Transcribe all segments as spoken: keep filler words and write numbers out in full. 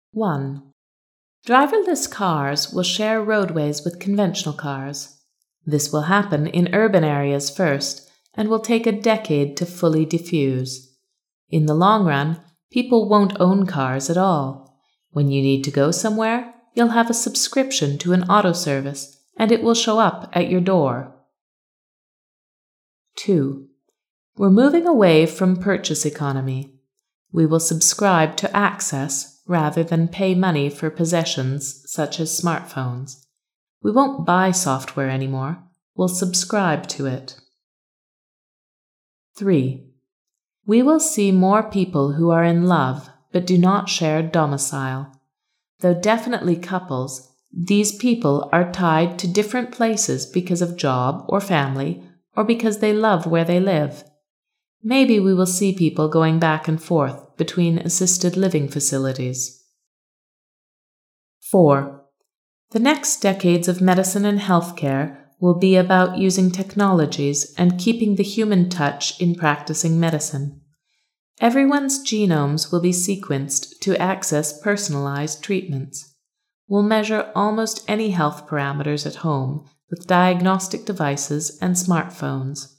one. Driverless cars will share roadways with conventional cars. This will happen in urban areas first and will take a decade to fully diffuse. In the long run, people won't own cars at all. When you need to go somewhere, you'll have a subscription to an auto service, and it will show up at your door. two. We're moving away from purchase economy. We will subscribe to access rather than pay money for possessions such as smartphones. We won't buy software anymore. We'll subscribe to it. three. We will see more people who are in love but do not share domicile. Though definitely couples, these people are tied to different places because of job or family, or because they love where they live. Maybe we will see people going back and forth between assisted living facilities. four. The next decades of medicine and healthcare will be about using technologies and keeping the human touch in practicing medicine. Everyone's genomes will be sequenced to access personalized treatments. We'll measure almost any health parameters at home with diagnostic devices and smartphones.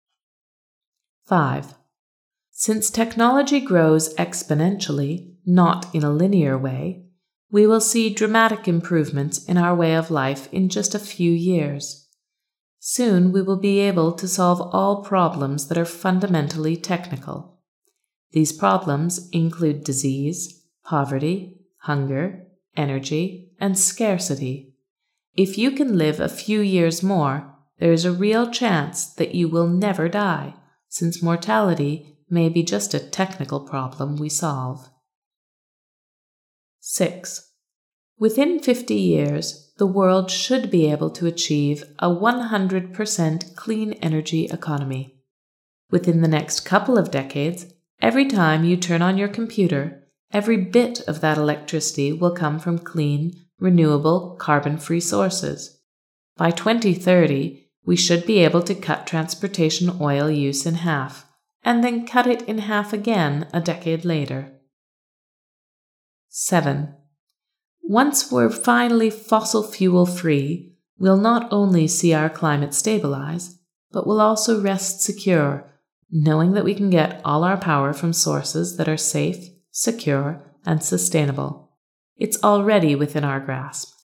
five. Since technology grows exponentially, not in a linear way, we will see dramatic improvements in our way of life in just a few years. Soon we will be able to solve all problems that are fundamentally technical. These problems include disease, poverty, hunger, energy, and scarcity. If you can live a few years more, there is a real chance that you will never die, since mortality may be just a technical problem we solve. six. Within fifty years, the world should be able to achieve a one hundred percent clean energy economy. Within the next couple of decades, every time you turn on your computer, every bit of that electricity will come from clean, renewable, carbon-free sources. By twenty thirty, we should be able to cut transportation oil use in half, and then cut it in half again a decade later. seven. Once we're finally fossil fuel free, we'll not only see our climate stabilize, but we'll also rest secure, knowing that we can get all our power from sources that are safe, secure, and sustainable. It's already within our grasp.